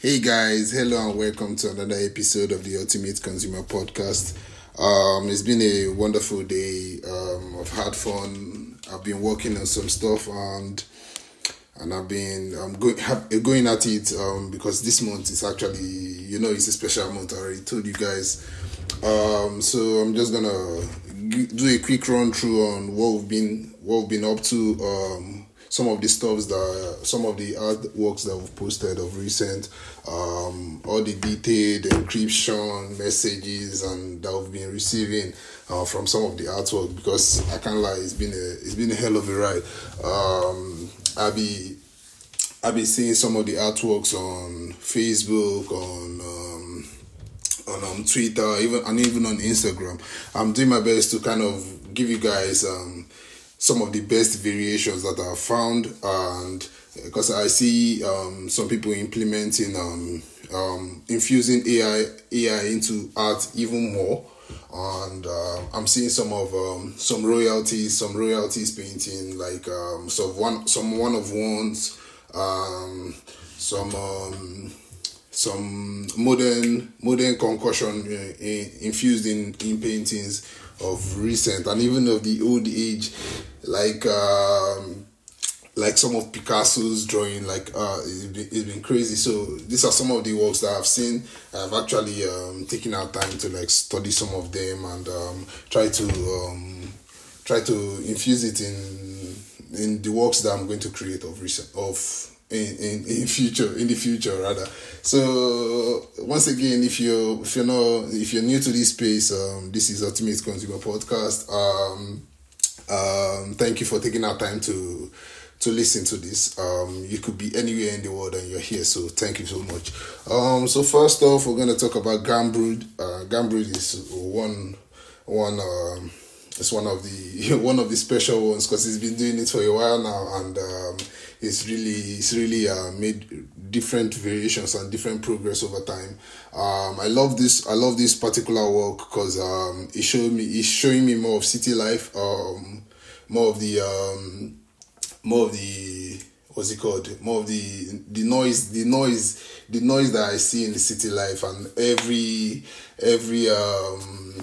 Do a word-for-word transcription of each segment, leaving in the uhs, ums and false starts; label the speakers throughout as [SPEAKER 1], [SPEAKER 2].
[SPEAKER 1] Hey guys, hello and welcome to another episode of the Ultimate Consumer Podcast. Um, it's been a wonderful day. Um, I've had fun. I've been working on some stuff and and I've been um going have, going at it um because this month is actually, you know, it's a special month. I already told you guys. Um, so I'm just gonna g- do a quick run through on what we've been what we've been up to. Um, some of the stuffs that some of the artworks that we've posted of recent, um, all the detailed encryption messages and that we've been receiving uh, from some of the artwork, because I can't lie, it's been a it's been a hell of a ride. Um, I'll be I'll be seeing some of the artworks on Facebook, on um, on um, Twitter, even and even on Instagram. I'm doing my best to kind of give you guys um, some of the best variations that I've found, and because I see um, some people implementing um, um, infusing A I A I into art even more, and uh, I'm seeing some of um, some royalties, some royalties painting like um, some one some one of ones, um, some. Um, some modern modern concussion uh, in, infused in, in paintings of recent and even of the old age, like um, like some of Picasso's drawing. Like uh, it's been, it's been crazy. So these are some of the works that I've seen. I've actually um, taken out time to like study some of them and um, try to um, try to infuse it in in the works that I'm going to create of recent of. In, in, in future in the future rather. So once again, if you if you're not if you're new to this space, um this is Ultimate Consumer Podcast. Um um thank you for taking our time to to listen to this. Um you could be anywhere in the world and you're here, so thank you so much. Um so first off, we're gonna talk about Gambrood. Uh Gambrood is one one um it's one of the one of the special ones because he's been doing it for a while now, and um, it's really it's really uh, made different variations and different progress over time. Um, I love this I love this particular work because um, it showed me it's showing me more of city life, um, more of the um, more of the what's it called more of the the noise the noise the noise that I see in the city life, and every every um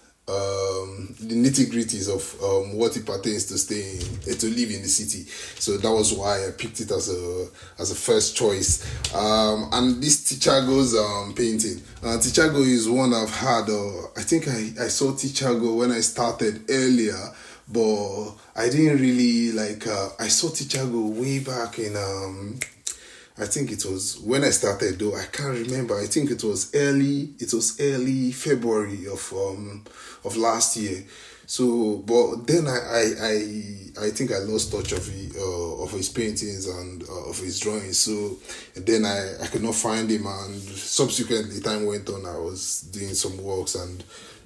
[SPEAKER 1] um the nitty-gritties of um what it pertains to stay in, to live in the city. So that was why I picked it as a as a first choice. Um and this Tichago's um painting, uh Tichago is one I've had. uh, I think I, I saw Tichago when I started earlier, but I didn't really like uh, I saw Tichago way back in um I think it was when I started, though I can't remember. I think it was early. It was early February of um of last year. So, but then I I I, I think I lost touch of the, uh, of his paintings and uh, of his drawings. So then I, I could not find him, and subsequently time went on. I was doing some works and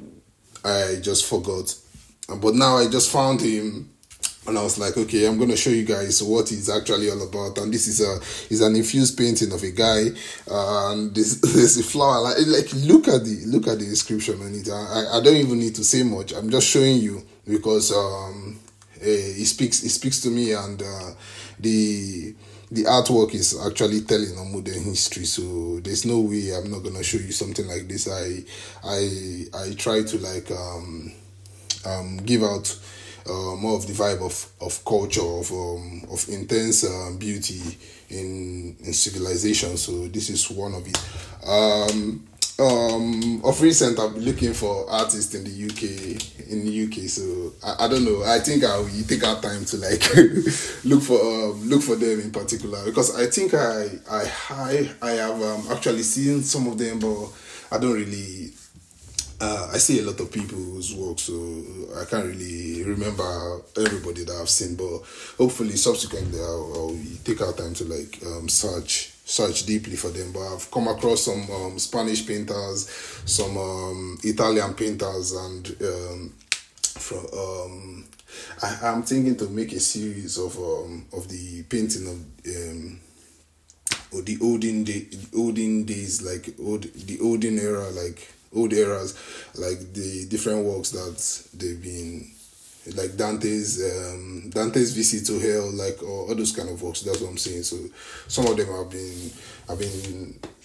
[SPEAKER 1] I just forgot. But now I just found him. And I was like, okay, I'm gonna show you guys what it's actually all about. And this is a is an infused painting of a guy, uh, and this there's a flower. Like, like look at the look at the description on it. I, I don't even need to say much. I'm just showing you because um, eh, it speaks it speaks to me, and uh, the the artwork is actually telling on modern history. So there's no way I'm not gonna show you something like this. I I I try to like um um give out. Uh, more of the vibe of, of culture, of um, of intense uh, beauty in in civilization. So this is one of it. Um, um, of recent, I've been looking for artists in the U K. In the U K, so I, I don't know. I think I will take our time to like look for um, look for them in particular, because I think I I I, I have um, actually seen some of them, but I don't really. Uh, I see a lot of people's work, so I can't really remember everybody that I've seen. But hopefully, subsequently, I'll, I'll take our time to like um, search search deeply for them. But I've come across some um, Spanish painters, some um, Italian painters, and um, from um, I, I'm thinking to make a series of um, of the painting of. Um, or the olden day, olden days, like old the olden era, like old eras, like the different works that they've been, like Dante's um Dante's Visit to Hell, like or all those kind of works. That's what I'm saying. So some of them have been have been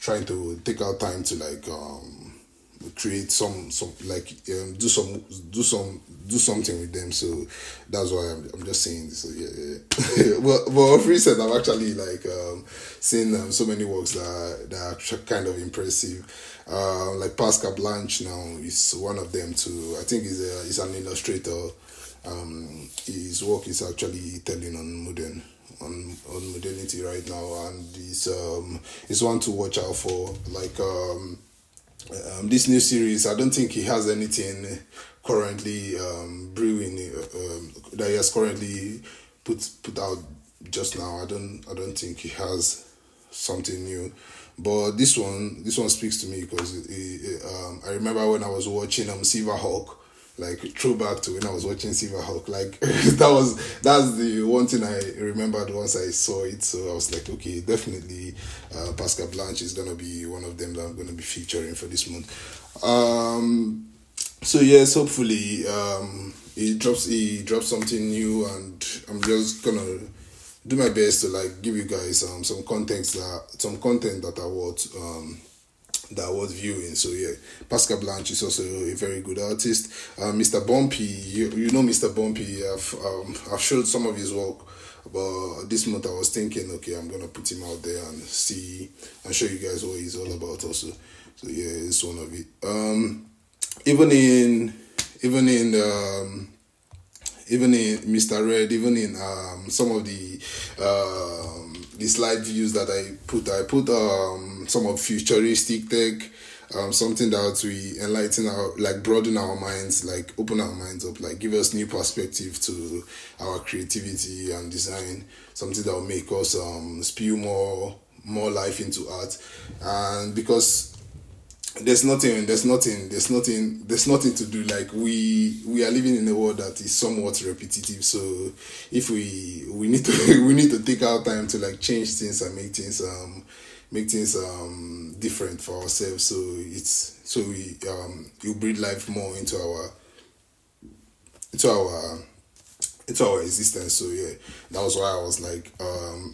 [SPEAKER 1] trying to take out time to like um create some some like um, do some do some do something with them. So that's why I'm, I'm just saying this. So yeah, yeah. Well, but of recent I've actually like um seen um, so many works that are, that are kind of impressive. Uh, like Pascal Blanche now is one of them too. I think he's a, he's an illustrator. Um, his work is actually telling on modern on on modernity right now, and it's um it's one to watch out for. Like um, um this new series, I don't think he has anything currently um brewing uh, um, that he has currently put put out just now. I don't I don't think he has something new. But this one, this one speaks to me because it, it, um, I remember when I was watching um Silverhawk, like throwback to when I was watching Silverhawk. Like that was that's the one thing I remembered once I saw it. So I was like, okay, definitely, uh, Pascal Blanche is gonna be one of them that I'm gonna be featuring for this month. Um, so yes, hopefully, um, he drops he drops something new, and I'm just gonna do my best to like give you guys um some context that some content that I worth um that I was viewing. So yeah, Pascal Blanche is also a very good artist. Uh, Mister Bumpy, you, you know Mister Bumpy. I've um I've showed some of his work, but this month I was thinking, okay, I'm gonna put him out there and see and show you guys what he's all about also. So yeah, it's one of it. Um, even in even in um. Even in Mister Red, even in um, some of the um, the slide views that I put, I put um, some of futuristic tech, um, something that we enlighten our, like broaden our minds, like open our minds up, like give us new perspective to our creativity and design, something that will make us um, spew more more life into art, and because there's nothing there's nothing there's nothing there's nothing to do. Like we we are living in a world that is somewhat repetitive, so if we we need to we need to take our time to like change things and make things um make things um different for ourselves, so it's so we um you breathe life more into our into our into our existence. So yeah, that was why I was like um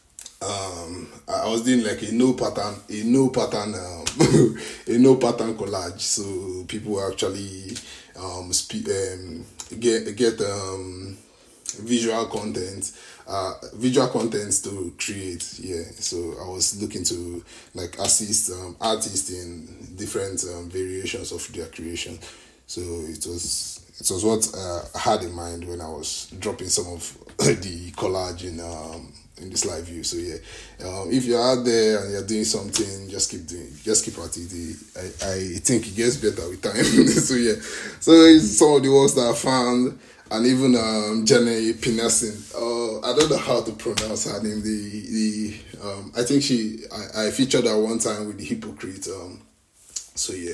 [SPEAKER 1] um I was doing like a no pattern a no pattern um a no pattern collage, so people actually um spe- um get get um visual content uh visual contents to create. Yeah, so I was looking to like assist um artists in different um, variations of their creation. So it was it was what uh, I had in mind when I was dropping some of the collage in um in this live view. So yeah, um, if you're out there and you're doing something, just keep doing, just keep at it. I, I think it gets better with time. So yeah, so it's some of the works that I found, and even um, Jenny Pinasin. Uh, I don't know how to pronounce her name. The the um, I think she I, I featured her one time with the Hypocrite. Um, so yeah.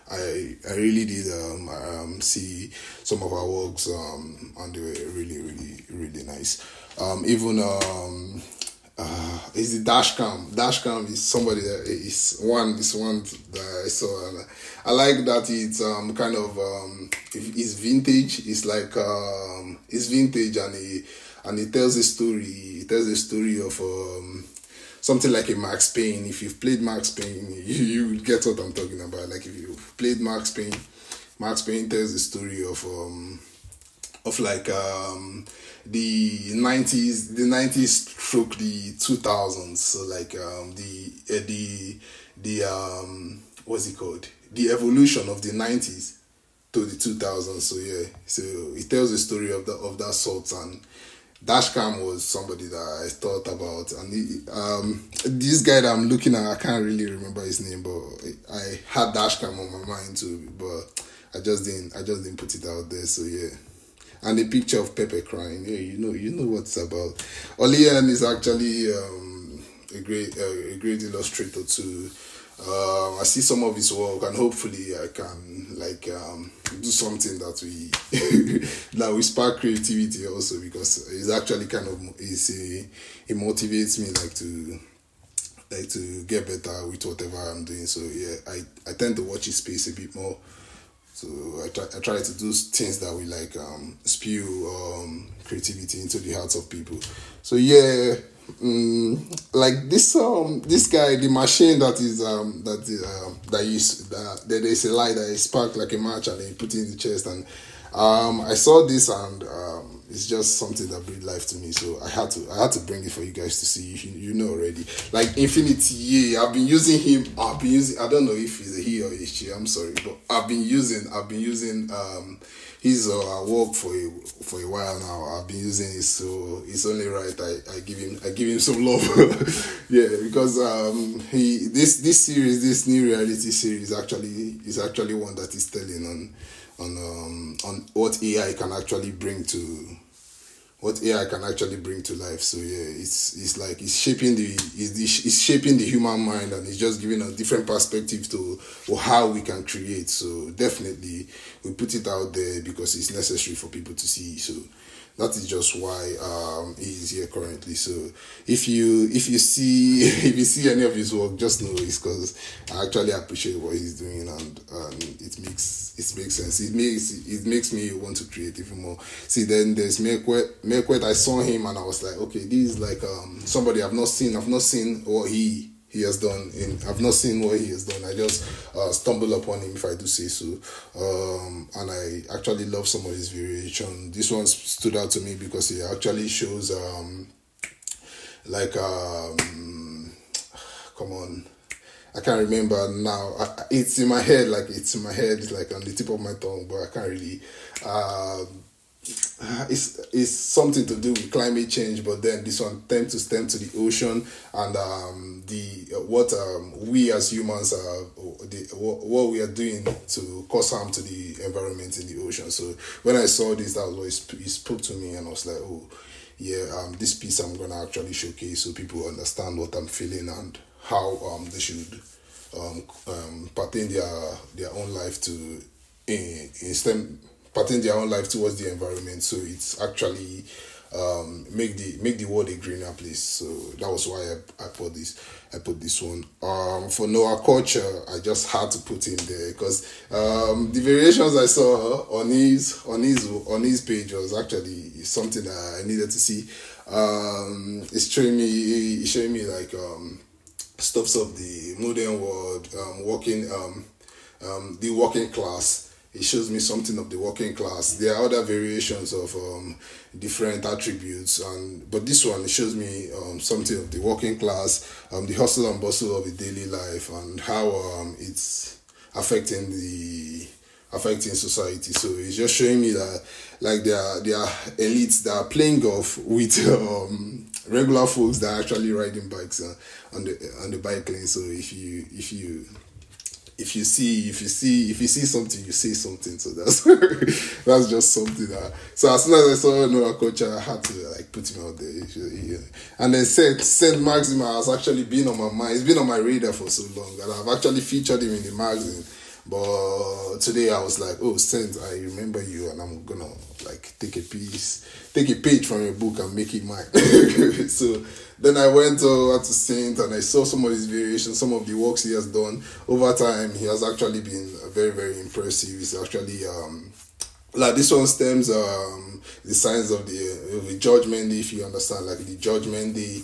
[SPEAKER 1] I I really did um, um see some of our works um and they were really really really nice. Um even um uh is the Dashcam. Dashcam is somebody that is one is one that I saw, and I like that it's um kind of um it's vintage. It's like um it's vintage, and it and it tells a story. It tells a story of um. something like a Max Payne. If you've played Max Payne, you, you get what I'm talking about. Like if you've played Max Payne, Max Payne tells the story of um of like um the nineties, the nineties stroke the two thousands. So like um the uh, the the um what's it called? The evolution of the nineties to the two thousands. So yeah, so it tells the story of the of that sort. And Dashcam was somebody that I thought about, and he, um, this guy that I'm looking at, I can't really remember his name, but I had Dashcam on my mind too, but I just didn't, I just didn't put it out there. So yeah, and the picture of Pepe crying, yeah, you know, you know what it's about. Olian is actually um, a great, uh, a great illustrator too. Uh, I see some of his work, and hopefully I can like um, do something that we that we spark creativity also, because it's actually kind of it's a, it motivates me like to like to get better with whatever I'm doing. So yeah, I, I tend to watch his space a bit more. So I try I try to do things that we like um, spew um, creativity into the hearts of people. So yeah. um, like this um this guy, the machine that is um that is um that is that there is a light that is sparked like a match, and then you put it in the chest, and um I saw this, and um it's just something that breathed life to me. So I had to I had to bring it for you guys to see. You, you know already. Like Infinity, yeah, I've been using him. I've been using. I don't know if he's a he or a she. I'm sorry, but I've been using. I've been using. Um, his uh, work for a for a while now. I've been using it, so it's only right I, I give him I give him some love. Yeah, because um he this this series, this new reality series actually is actually one that is telling on on um on what A I can actually bring to what A I can actually bring to life. So yeah, it's it's like it's shaping the it's, it's shaping the human mind, and it's just giving a different perspective to or how we can create. So definitely we put it out there because it's necessary for people to see. So that is just why um he is here currently. So if you if you see if you see any of his work, just know it's because I actually appreciate what he's doing, and um, it makes it makes sense. It makes it makes me want to create even more. See, then there's Mekwet. Mekwet, I saw him and I was like, okay, this is like um somebody I've not seen. I've not seen what he he has done in I've not seen what he has done. I just uh, stumbled upon him, if I do say so. Um, and I actually love some of his variation. This one stood out to me because it actually shows um like um come on. I can't remember now. I, it's in my head, like it's in my head, it's like on the tip of my tongue, but I can't really uh, it's it's something to do with climate change, but then this one tends to stem to the ocean and um, the uh, what um, we as humans are the, what, what we are doing to cause harm to the environment in the ocean. So when I saw this, that was what it, sp- it spoke to me, and I was like, oh yeah, um, this piece I'm gonna actually showcase so people understand what I'm feeling and how um they should um, um pertain their their own life to in, in STEM putting their own life towards the environment, so it's actually um, make the make the world a greener place. So that was why I, I put this I put this one. Um, for Noah Culture, I just had to put in there because um, the variations I saw on his on his on his page was actually something that I needed to see. Um, it's showing me it's showing me like um, stuffs of the modern world, um, working um, um, the working class. It shows me something of the working class. There are other variations of um, different attributes, and but this one, it shows me um, something of the working class, um, the hustle and bustle of the daily life, and how um, it's affecting the affecting society. So it's just showing me that like there are there are elites that are playing golf with um, regular folks that are actually riding bikes uh, on the on the bike lane. So if you if you If you see, if you see, if you see something, you say something. So that's that's just something that. So as soon as I saw Noah Culture, I had to like put him out there. Yeah. And then Saint Saint Maxima has actually been on my mind. It's been on my radar for so long, and I've actually featured him in the magazine. But today I was like, oh Saint, I remember you, and I'm gonna like take a piece, take a page from your book and make it mine. So then I went over to Saint and I saw some of his variations, some of the works he has done over time. He has actually been very, very impressive. He's actually um like this one stems um the signs of the, uh, the judgment day, if you understand, like the judgment day,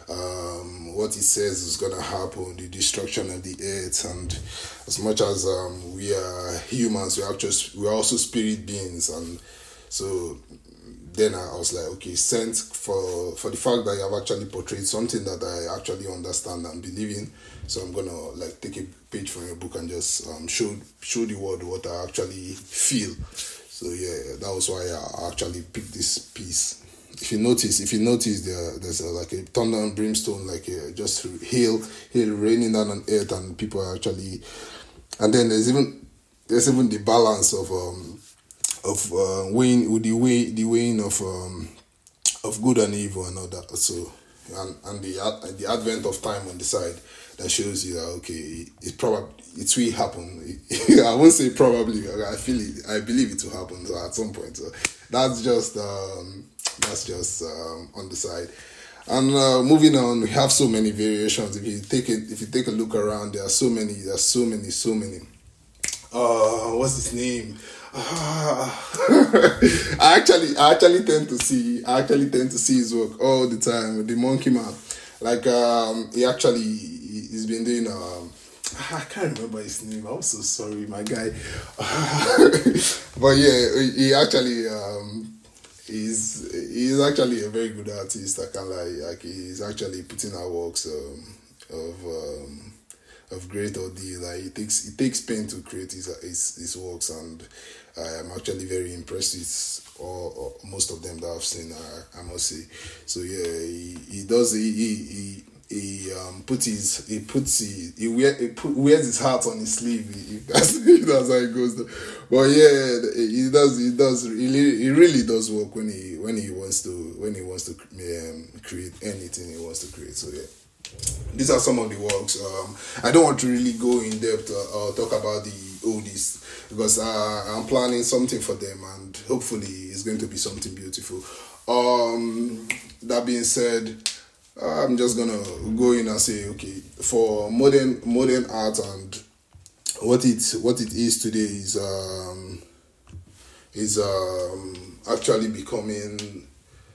[SPEAKER 1] um what he says is gonna happen, the destruction of the earth, and as much as um we are humans, we are just we are also spirit beings, and so then I was like, okay, Saint, for for the fact that you have actually portrayed something that I actually understand and believe in, so I'm gonna like take a page from your book and just um show show the world what I actually feel. So yeah, that was why I actually picked this piece. If you notice, if you notice, there there's a, like a thunder and brimstone, like a, just hail, hail raining down on earth, and people are actually, and then there's even there's even the balance of um. of uh, weighing with the way the weighing of um, of good and evil and all that. So and and the and the advent of time on the side that shows you that okay, it probably it will happen. I won't say probably. I feel it. I believe it will happen so at some point. So that's just um, that's just um, on the side. And uh, moving on, we have so many variations. If you take it, if you take a look around, there are so many. There are so many, so many. uh, what's his name? I actually, I actually tend to see, I actually tend to see his work all the time. The Monkey Man, like um, he actually, he's been doing um, I can't remember his name. I'm so sorry, my guy. But yeah, he actually um, he's he's actually a very good artist. I can like like he's actually putting out works um, of. Um, of great ordeal. Like it takes it takes pain to create his his, his works, and I'm actually very impressed with all, all most of them that I've seen. I, I must say. So yeah, he, he does he he. he he um put his he puts he, he, wear, he put, wears his heart on his sleeve. If that's if that's how it goes. But yeah, he does he does really he really does work when he when he wants to when he wants to um, create anything he wants to create. So yeah. These are some of the works. Um, I don't want to really go in depth uh, or talk about the oldies because uh, I'm planning something for them, and hopefully it's going to be something beautiful. Um, that being said, I'm just gonna go in and say, okay, for modern modern art and what it what it is today is um, is um, actually becoming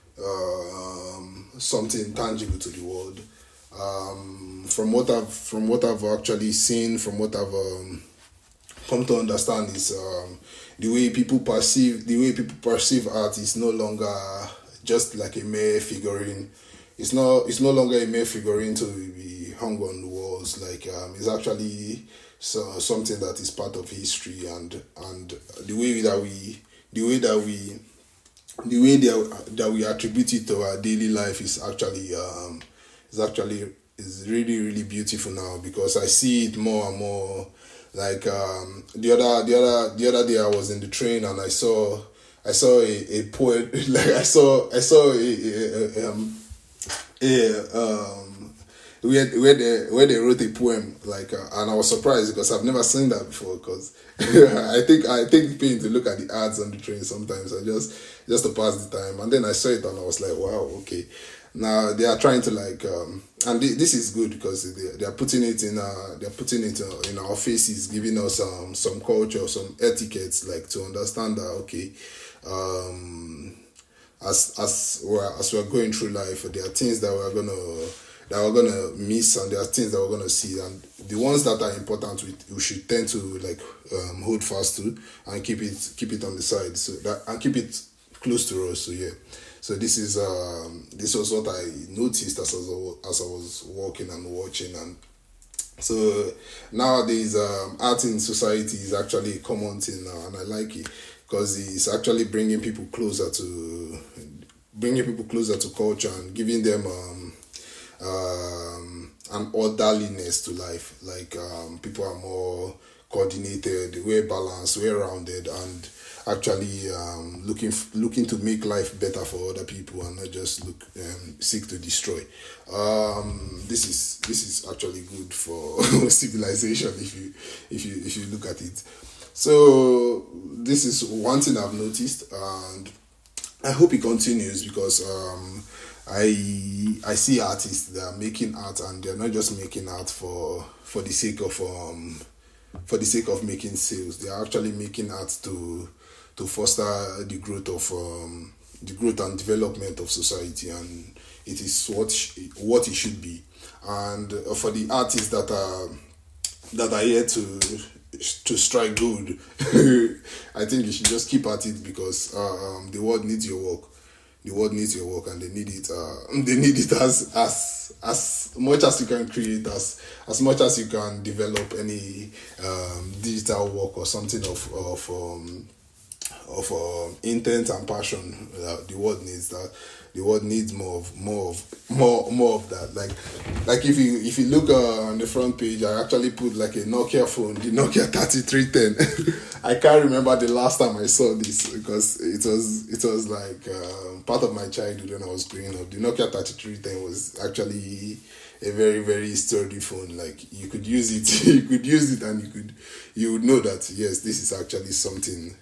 [SPEAKER 1] um, something tangible to the world. Um, from what I've from what I've actually seen, from what I've um, come to understand is um, the way people perceive the way people perceive art is no longer just like a mere figurine. It's not it's no longer a mere figurine to be hung on the walls. Like um, it's actually so, something that is part of history, and and the way that we the way that we the way that, that we attribute it to our daily life is actually um, is actually is really really beautiful now, because I see it more and more. Like um, the other the other the other day I was in the train and I saw I saw a, a poet like I saw I saw a, a, a um a um where where they where they wrote a poem, like uh, and I was surprised because I've never seen that before, because I think I take pain to look at the ads on the train sometimes, I just just to pass the time, and then I saw it and I was like, wow, okay. Now they are trying to like, um, and th- this is good because they they are putting it in uh they are putting it uh, in our faces, giving us um some culture, some etiquettes, like to understand that okay, um, as as we're as we're going through life, there are things that we're gonna that we're gonna miss, and there are things that we're gonna see, and the ones that are important we, we should tend to like um, hold fast to and keep it keep it on the side, so that and keep it close to us. So yeah. So this is um, this was what I noticed as I was, as I was walking and watching, and so nowadays um, art in society is actually a common thing now, and I like it because it's actually bringing people closer to bringing people closer to culture and giving them um, um, an orderliness to life. Like um, people are more coordinated, way balanced, way rounded, and actually um, looking looking to make life better for other people and not just look um, seek to destroy. Um, this is this is actually good for civilization if you if you if you look at it. So this is one thing I've noticed, and I hope it continues, because um, I I see artists that are making art, and they're not just making art for for the sake of um for the sake of making sales. They are actually making art to to foster the growth of um, the growth and development of society, and it is what sh- what it should be. And for the artists that are that are here to to strike gold, I think you should just keep at it, because uh, um, the world needs your work. The world needs your work, and they need it. Uh, they need it as as as much as you can create, as as much as you can develop any um, digital work or something of of um, of um, intent and passion. Uh, the world needs that. The world needs more of more of more more of that. Like like if you if you look uh, on the front page, I actually put like a Nokia phone, the Nokia thirty-three ten. I can't remember the last time I saw this, because it was it was like uh, part of my childhood when I was growing up. The Nokia thirty-three ten was actually a very very sturdy phone. Like you could use it, you could use it, and you could you would know that yes, this is actually something.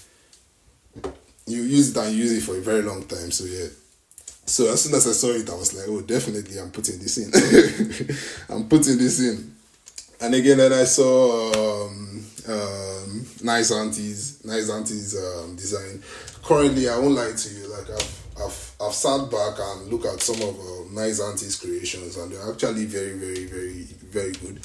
[SPEAKER 1] You use it and use it for a very long time. So yeah. So as soon as I saw it, I was like, oh, definitely I'm putting this in. I'm putting this in. And again, then I saw um, um, nice aunties, nice aunties um, design. Currently, I won't lie to you. Like I've, I've, I've sat back and look at some of uh, nice aunties creations, and they're actually very, very, very, very good.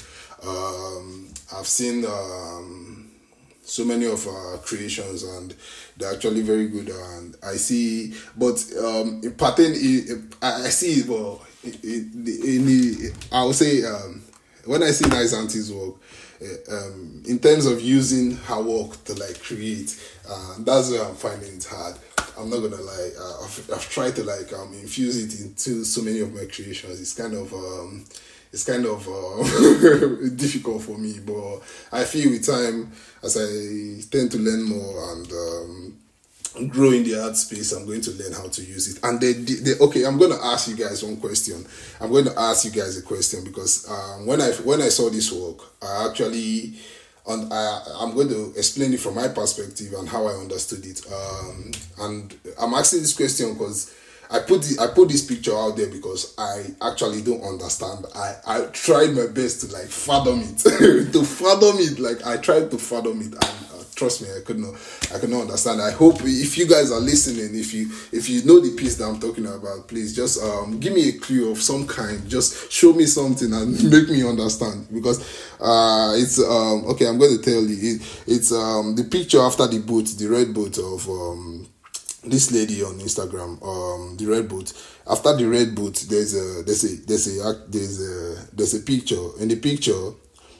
[SPEAKER 1] Um, I've seen um, so many of our creations, and they're actually very good. And I see, but um, in pattern, I I see. Well, in the, in the I would say um, when I see nice aunties work. Uh, um, in terms of using her work to like create, uh, that's where I'm finding it hard. I'm not gonna lie. Uh, I've, I've tried to like um, infuse it into so many of my creations. It's kind of um, it's kind of uh, difficult for me, but I feel with time, as I tend to learn more and um, grow in the art space, I'm going to learn how to use it. And they, they okay, I'm going to ask you guys one question. I'm going to ask you guys a question because um, when I when I saw this work, I actually, and I, I'm going to explain it from my perspective and how I understood it. Um, and I'm asking this question because I put the, I put this picture out there because I actually don't understand. I, I tried my best to like fathom it, to fathom it. Like I tried to fathom it, and uh, trust me, I could not, I could not understand. I hope if you guys are listening, if you if you know the piece that I'm talking about, please just um give me a clue of some kind. Just show me something and make me understand, because uh it's um okay. I'm going to tell you it, it's um the picture after the boat, the red boat of um. this lady on Instagram, um, the red boot. After the red boot, there's a there's a there's a there's a there's a picture. In the picture,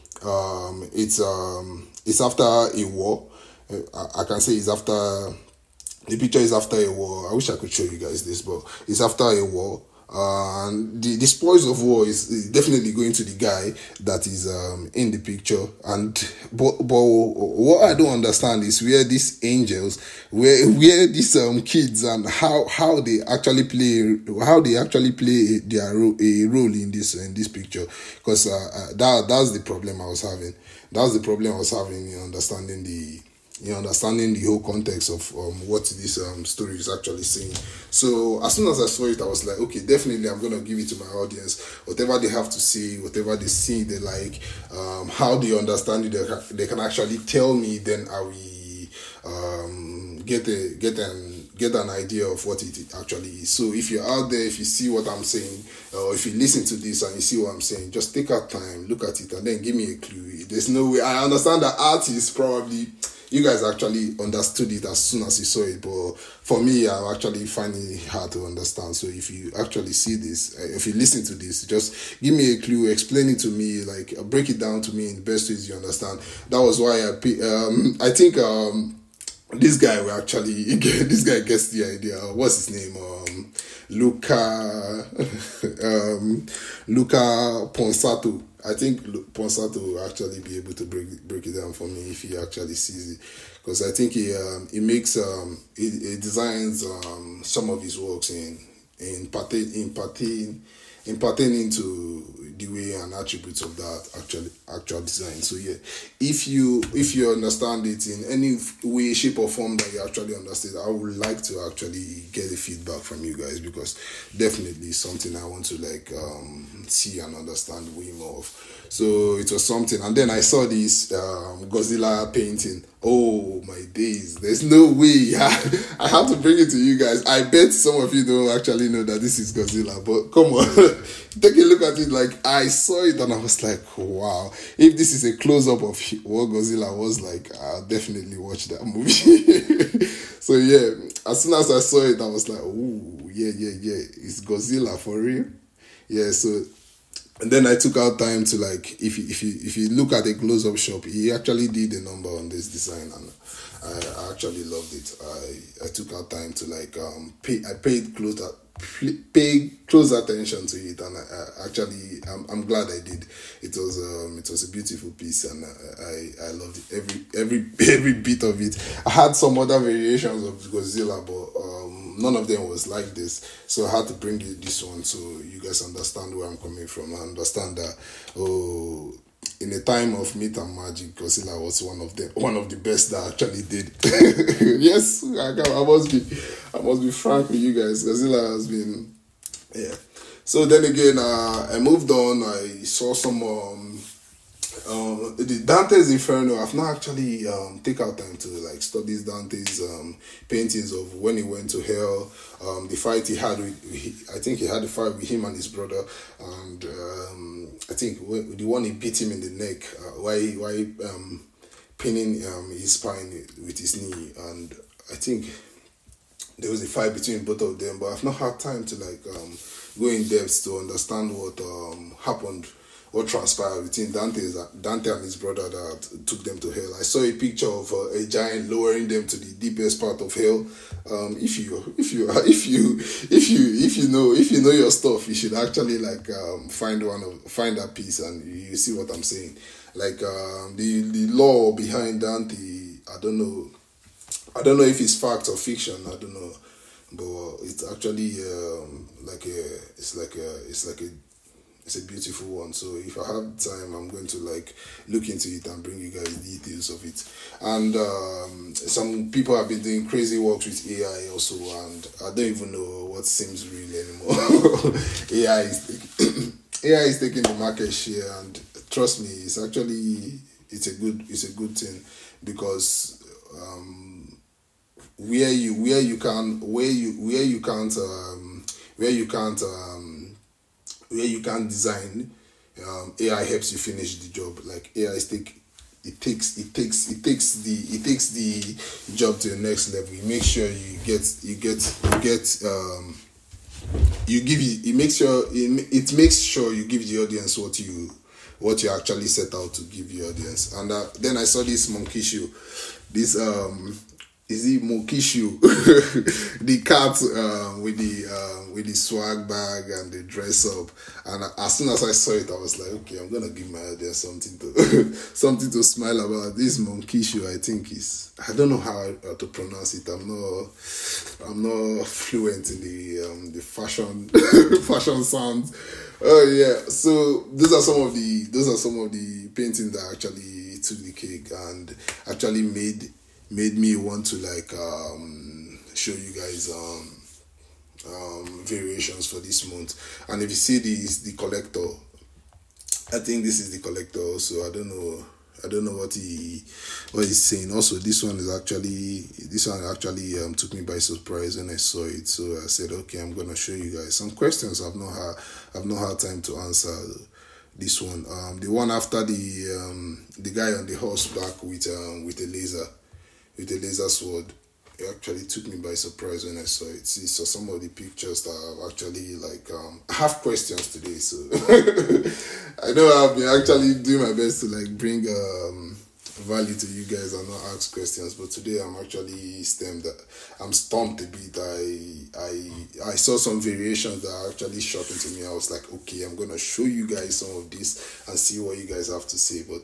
[SPEAKER 1] um, it's um it's after a war. I, I can say it's after the picture is after a war. I wish I could show you guys this, but it's after a war. Uh, and the, the spoils of war is, is definitely going to the guy that is um, in the picture. And but, but what I don't understand is where these angels, where where these um kids and how how they actually play how they actually play their ro- a role in this in this picture. Because uh, uh, that that's the problem I was having. That's the problem I was having in understanding the. You understanding the whole context of um, what this um, story is actually saying. So as soon as I saw it, I was like, okay, definitely I'm going to give it to my audience. Whatever they have to say, whatever they see, they like, um, how they understand it, they can, they can actually tell me, then I will um, get a get an get an idea of what it actually is. So if you're out there, if you see what I'm saying, or if you listen to this and you see what I'm saying, just take out time, look at it, and then give me a clue. There's no way. I understand that art is probably... You guys actually understood it as soon as you saw it, but for me, I'm actually finding it hard to understand. So if you actually see this, if you listen to this, just give me a clue, explain it to me, like break it down to me in the best ways you understand. That was why I, um, I think um, this guy will actually, this guy gets the idea. What's his name? Um, Luca, um, Luca Ponsato. I think Ponsato will actually be able to break break it down for me if he actually sees it, because I think he um, he makes um he, he designs um some of his works in in pattern in pattern in pertaining to the way and attributes of that actually actual design. So yeah, if you if you understand it in any way, shape or form that you actually understand, I would like to actually get the feedback from you guys, because definitely something I want to like um see and understand way more of. So it was something, and then I saw this um, Godzilla painting. Oh my days! There's no way. I have to bring it to you guys. I bet some of you don't actually know that this is Godzilla, but come on, take a look at it. Like, I saw it and I was like, wow! If this is a close up of what Godzilla was like, I'll definitely watch that movie. So yeah, as soon as I saw it, I was like, oh yeah, yeah, yeah, it's Godzilla for real. Yeah, so. And then I took out time to like, if you, if you if you look at a close-up shot, he actually did a number on this design, and I, I actually loved it. I, I took out time to like um pay I paid close paid close attention to it, and I, I actually I'm I'm glad I did. It was um it was a beautiful piece, and I I, I loved it, every every every bit of it. I had some other variations of Godzilla, but um none of them was like this, so I had to bring you this one so you guys understand where I'm coming from. I understand that oh, in a time of myth and magic, Godzilla was one of the one of the best that actually did. Yes, I, can, I must be I must be frank with you guys. Godzilla has been, yeah. So then again, uh, I moved on. I saw some um, Um, the Dante's Inferno. I've not actually um take out time to like study Dante's um paintings of when he went to hell. Um, the fight he had with, he, I think he had a fight with him and his brother, and um, I think when, the one he beat him in the neck. Uh, why why um pinning um his spine with his knee, and I think there was a fight between both of them. But I've not had time to like um go in depth to understand what um happened, what transpired between Dante's, Dante and his brother that took them to hell. I saw a picture of uh, a giant lowering them to the deepest part of hell. Um, if you, if you, if you, if you, if you know, if you know your stuff, you should actually like um, find one of find that piece, and you see what I'm saying. Like um, the the law behind Dante, I don't know, I don't know if it's fact or fiction. I don't know, but it's actually um, like a, it's like a, it's like a. It's a beautiful one. So if I have time, I'm going to like look into it and bring you guys details of it. And um, some people have been doing crazy works with A I also, and I don't even know what seems real anymore. A I is taking, A I is taking the market share, and trust me, it's actually it's a good it's a good thing, because um, where you where you can where you where you can't um, where you can't um, where you can design, um, A I helps you finish the job. Like A I take, it takes it takes it takes the it takes the job to the next level. You make sure you get you get you get um you give it. It makes sure it, it makes sure you give the audience what you what you actually set out to give the audience. And uh, then I saw this monkey shoe, this um. Is it Mokishu, the cat um, with the um, with the swag bag and the dress up, and as soon as I saw it, I was like, okay, I'm gonna give my audience something to something to smile about. This Mokishu, I think is I don't know how uh, to pronounce it. I'm not I'm not fluent in the um, the fashion fashion sounds. Oh yeah, so those are some of the those are some of the paintings that actually took the cake and actually made. made me want to like um show you guys um um variations for this month. And if you see this, the collector, I think this is the collector also. I don't know I don't know what he what he's saying. Also, this one is actually this one actually um took me by surprise when I saw it. So I said, okay, I'm gonna show you guys some questions I've not had I've not had time to answer. This one, um the one after the um the guy on the horseback with um with a laser. With a laser sword, it actually took me by surprise when I saw it. See, so some of the pictures that I've actually like, um, I have questions today, so I know I've been actually doing my best to like bring um value to you guys and not ask questions, but today I'm actually stemmed. I'm stumped a bit. I I I saw some variations that are actually shocking to me. I was like, okay, I'm gonna show you guys some of this and see what you guys have to say, but.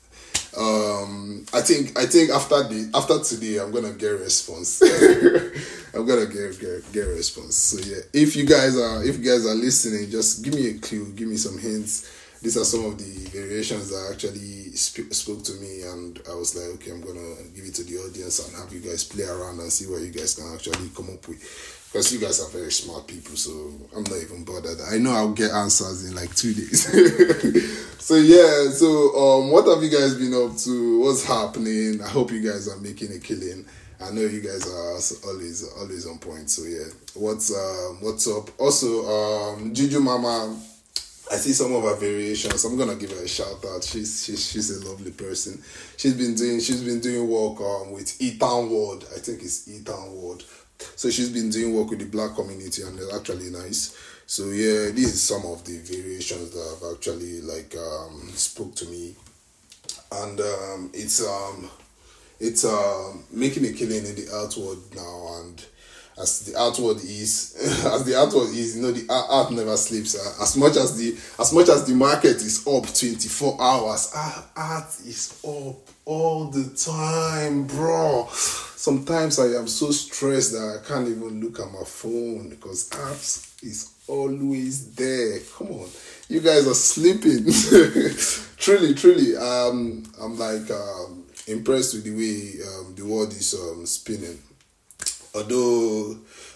[SPEAKER 1] Um, I think I think after the after today, I'm gonna get a response. I'm gonna get, get get a response. So yeah, if you guys are if you guys are listening, just give me a clue, give me some hints. These are some of the variations that actually sp- spoke to me, and I was like, okay, I'm gonna give it to the audience and have you guys play around and see what you guys can actually come up with. Because you guys are very smart people, so I'm not even bothered. I know I'll get answers in like two days. So yeah, so um, what have you guys been up to? What's happening? I hope you guys are making a killing. I know you guys are always always on point. So yeah, what's uh, what's up? Also, um, Juju Mama, I see some of her variations. I'm gonna give her a shout out. She's she's she's a lovely person. She's been doing she's been doing work um with Ethan Ward. I think it's Ethan Ward. So she's been doing work with the black community, and it's actually nice. So yeah, this is some of the variations that have actually like um spoke to me, and um it's um it's um making a killing in the outward now. And as the outward is as the outward is, you know, the art never sleeps. Uh, as much as the as much as the market is up twenty-four hours, art is up all the time, bro. Sometimes I am so stressed that I can't even look at my phone because apps is always there. Come on, you guys are sleeping. truly, truly. Um, I'm like um, impressed with the way um, the world is um, spinning. Although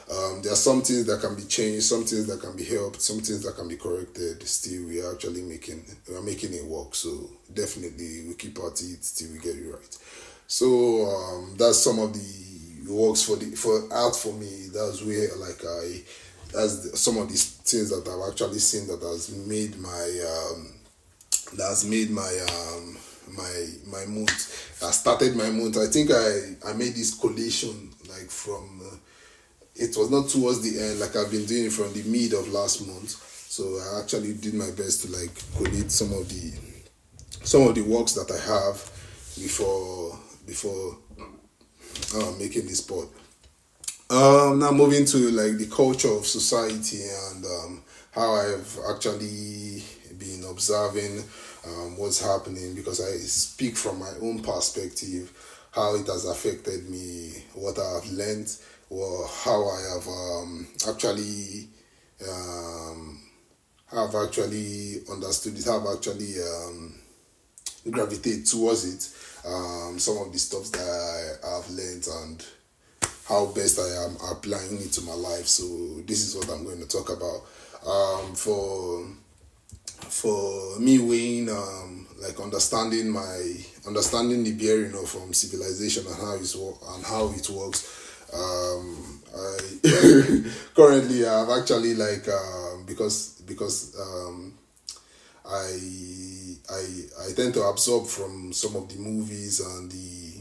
[SPEAKER 1] Um, there are some things that can be changed, some things that can be helped, some things that can be corrected. Still, we are actually making we are making it work. So definitely, we keep at it till we get it right. So um, that's some of the works for the for art for me. That's where like I that's the, some of these things that I've actually seen that has made my um, that has made my um, my my mood. I started my mood. I think I I made this collation like from. Uh, It was not towards the end, like I've been doing it from the mid of last month. So I actually did my best to like collate some of the some of the works that I have before before uh, making this pod. Um, now moving to like the culture of society and um, how I've actually been observing um, what's happening, because I speak from my own perspective, how it has affected me, what I have learned, or how I have um, actually um, have actually understood it, have actually um, gravitate towards it, um, some of the stuff that I have learned and how best I am applying it to my life. So this is what I'm going to talk about. Um, for for me, weighing um, like understanding my understanding the bearing of um, civilization and how it's and how it works. Um, I currently I've actually like um, because because um, I I I tend to absorb from some of the movies and the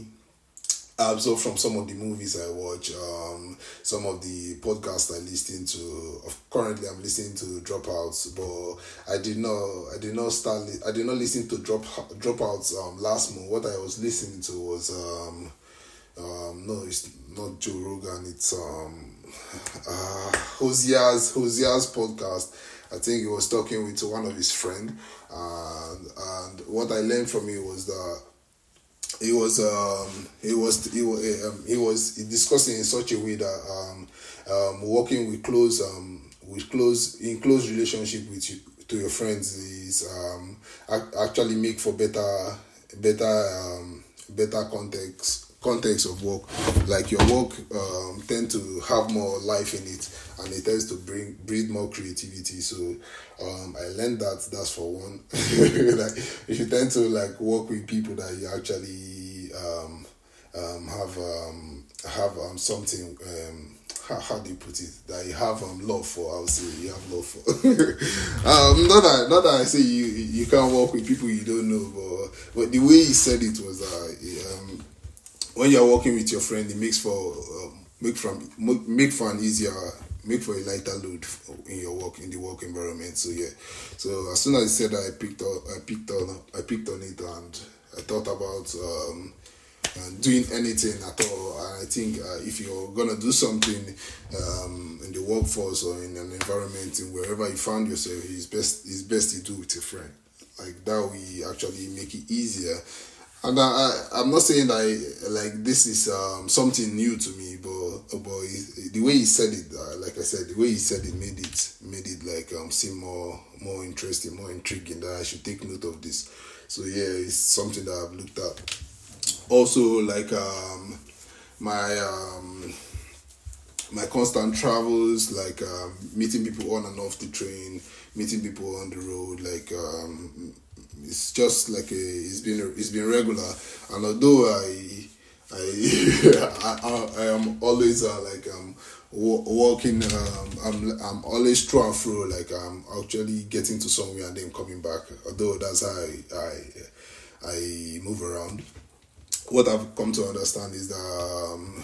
[SPEAKER 1] I absorb from some of the movies I watch, um, some of the podcasts I listen to. Currently, I'm listening to Dropouts, but I did not I did not start I did not listen to Drop Dropouts um, last month. What I was listening to was um. Um, no, it's not Joe Rogan. It's um, uh, Hosea's Hosea's podcast. I think he was talking with one of his friends, and and what I learned from it was that he was um he was he was um, he was discussing in such a way that um, um working with close um with close in close relationship with you to your friends is um actually make for better better um better context. context of work. Like your work um, tend to have more life in it, and it tends to bring breed more creativity. So um, I learned that that's for one. Like if you tend to like work with people that you actually um, um, have um, have um, something um, how, how do you put it, that you have um, love for, I would say you have love for. um, not that not that I say you you can't work with people you don't know, but but the way he said it was uh, um, when you're working with your friend, it makes for um, make from make for an easier make for a lighter load in your work in the work environment. So yeah, so as soon as I said that, I picked up I picked on I picked on it, and I thought about um, uh, doing anything at all. And I think uh, if you're gonna do something um, in the workforce or in an environment, in wherever you found yourself, it's best it's best you do with a friend. Like that, we actually make it easier. And I, I'm not saying that I, like this is um, something new to me, but but it, the way he said it, uh, like I said, the way he said it made it made it like um, seem more more interesting, more intriguing, that I should take note of this. So yeah, it's something that I've looked at. Also, like um, my um, my constant travels, like um, meeting people on and off the train, meeting people on the road, like. Um, It's just like a, it's been it's been regular, and although I I I, I, I am always uh, like um walking, um, I'm I'm always through and through, like I'm actually getting to somewhere and then coming back. Although that's how I I, I move around. What I've come to understand is that um,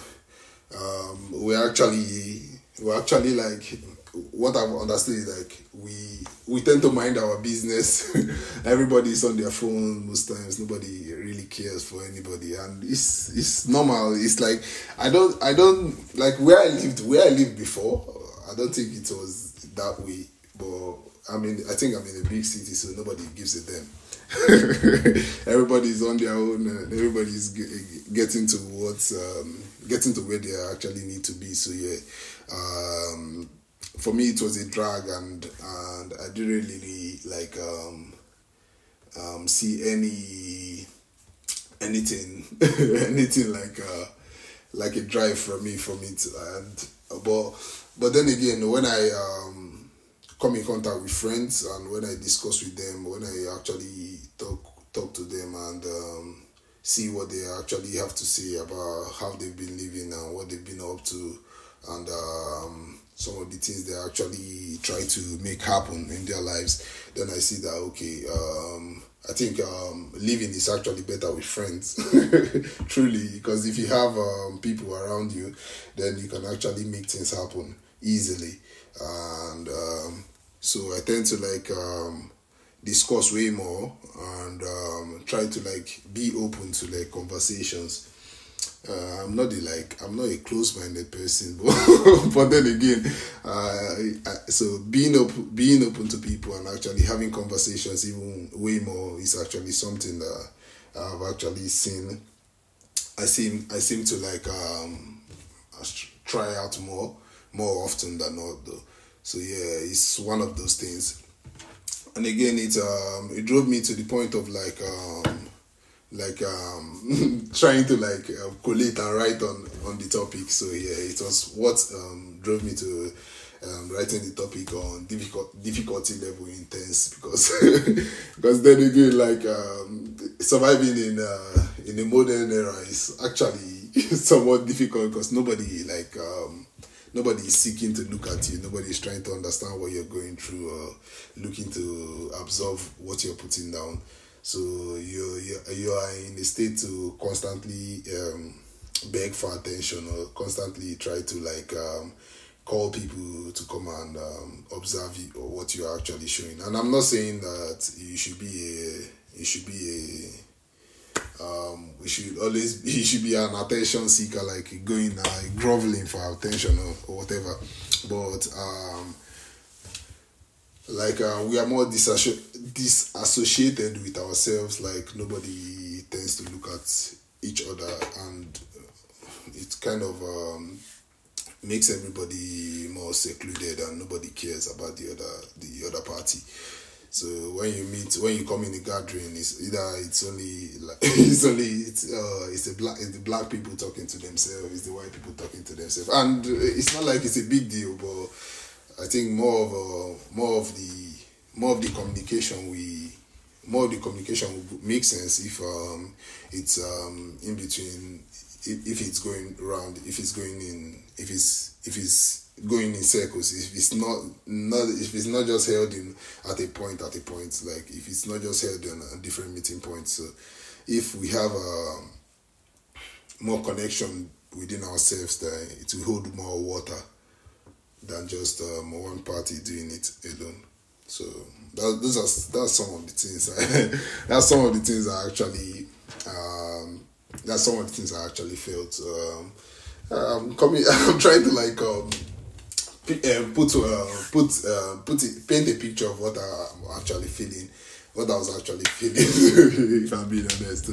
[SPEAKER 1] um we actually we actually like. What I've understood is like we we tend to mind our business. Everybody's on their phone most times. Nobody really cares for anybody, and it's it's normal. It's like I don't I don't like where I lived where I lived before. I don't think it was that way. But I mean, I think I'm in a big city, so nobody gives a damn. Everybody's on their own, and everybody's getting to what's um, getting to where they actually need to be. So yeah. Um, For me, it was a drag, and and I didn't really like um, um, see any anything anything like uh, like a drive from me from it. And but but then again, when I um, come in contact with friends and when I discuss with them, when I actually talk talk to them and um, see what they actually have to say about how they've been living and what they've been up to, and um, some of the things they actually try to make happen in their lives, then I see that, okay, um, I think um, living is actually better with friends, truly, because if you have um, people around you, then you can actually make things happen easily. And um, so I tend to like um, discuss way more and um, try to like be open to like conversations. Uh, I'm not a, like I'm not a close-minded person, but, but then again, uh, I, so being open, being open to people and actually having conversations even way more is actually something that I've actually seen. I seem I seem to like um, try out more more often than not though. So yeah, it's one of those things. And again, it um it drove me to the point of like um. like um trying to like uh, collate and write on on the topic. So yeah, it was what um drove me to um writing the topic on difficult difficulty level intense, because because then again, like um surviving in uh in the modern era is actually somewhat difficult, because nobody like um nobody is seeking to look at you, nobody is trying to understand what you're going through or looking to absorb what you're putting down. So you you you are in a state to constantly um, beg for attention or constantly try to like um, call people to come and um, observe you or what you are actually showing. And I'm not saying that you should be a you should be a um, we should always you should be an attention seeker, like going uh, groveling for attention or, or whatever. But um, like uh, we are more disassoci- disassociated with ourselves. Like nobody tends to look at each other, and it kind of um, makes everybody more secluded, and nobody cares about the other the other party. So when you meet, when you come in a gathering, it's either it's only like it's only it's uh it's the black it's the black people talking to themselves, it's the white people talking to themselves, and it's not like it's a big deal, but I think more of a, more of the more of the communication we more of the communication would make sense if um it's um in between, if, if it's going around, if it's going in if it's if it's going in circles, if it's not not if it's not just held in at a point at a point like if it's not just held in a different meeting points. So if we have a more connection within ourselves, then it will hold more water than just um, one party doing it alone. So that, those are that's some of the things. I, that's some of the things I actually. Um, that's some of the things I actually felt. Um, I'm coming. I'm trying to like um, p- uh, put uh, put uh, put it, paint a picture of what I'm actually feeling, what I was actually feeling. If I'm being honest.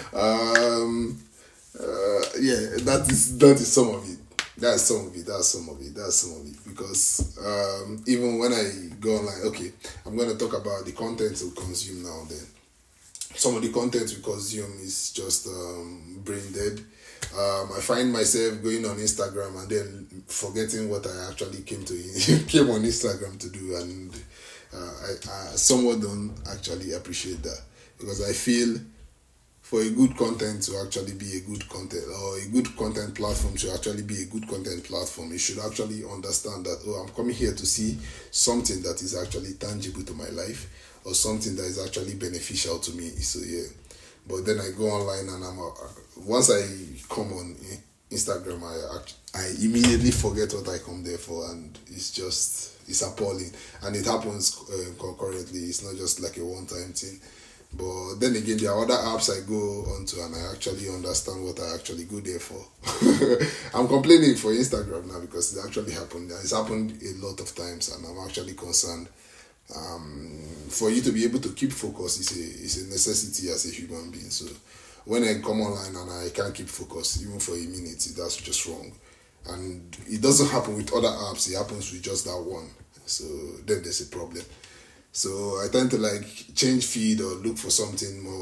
[SPEAKER 1] Um, uh, yeah, that is that is some of it. That's some of it, that's some of it, that's some of it. Because um, even when I go online, okay, I'm going to talk about the content we consume now then. Some of the content we consume is just um, brain dead. Um, I find myself going on Instagram and then forgetting what I actually came to came on Instagram to do, and uh, I, I somewhat don't actually appreciate that, because I feel for a good content to actually be a good content, or a good content platform to actually be a good content platform, you should actually understand that, oh, I'm coming here to see something that is actually tangible to my life, or something that is actually beneficial to me. So yeah, but then I go online and I'm uh, once I come on Instagram, I I immediately forget what I come there for, and it's just it's appalling, and it happens uh, concurrently. It's not just like a one-time thing. But then again, there are other apps I go onto and I actually understand what I actually go there for. I'm complaining for Instagram now because it actually happened. It's happened a lot of times, and I'm actually concerned. Um, for you to be able to keep focus is a is a necessity as a human being. So when I come online and I can't keep focus even for a minute, that's just wrong. And it doesn't happen with other apps. It happens with just that one. So then there's a problem. So I tend to like change feed or look for something more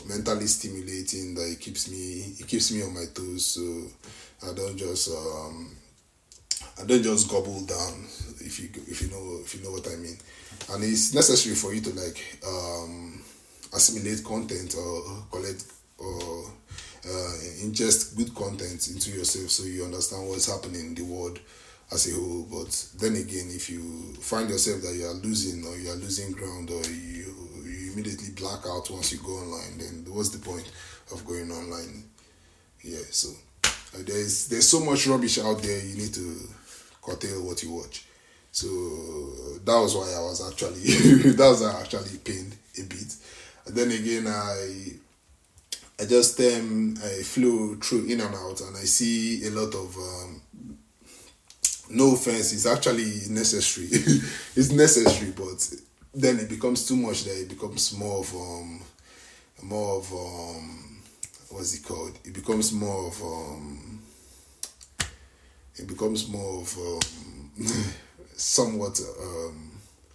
[SPEAKER 1] mentally stimulating that it keeps me it keeps me on my toes. So I don't just um I don't just gobble down, if you if you know if you know what I mean. And it's necessary for you to like um assimilate content or collect or uh, ingest good content into yourself, so you understand what's happening in the world as a whole. But then again, if you find yourself that you are losing or you are losing ground, or you you immediately black out once you go online, then what's the point of going online? Yeah, so uh, there's there's so much rubbish out there. You need to curtail what you watch. So that was why I was actually that was why I actually pained a bit. And then again, I I just um I flew through in and out, and I see a lot of um, no offense, it's actually necessary. It's necessary, but then it becomes too much. That it becomes more of um more of um what's it called? It becomes more of um it becomes more of um, somewhat um